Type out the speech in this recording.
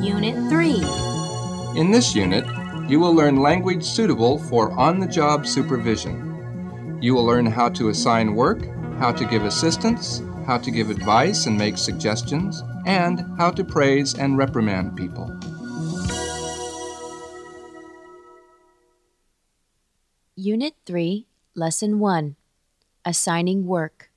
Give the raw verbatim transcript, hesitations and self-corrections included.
Unit three. In this unit, you will learn language suitable for on-the-job supervision. You will learn how to assign work, how to give assistance, how to give advice and make suggestions, and how to praise and reprimand people. Unit three, Lesson one. Assigning work.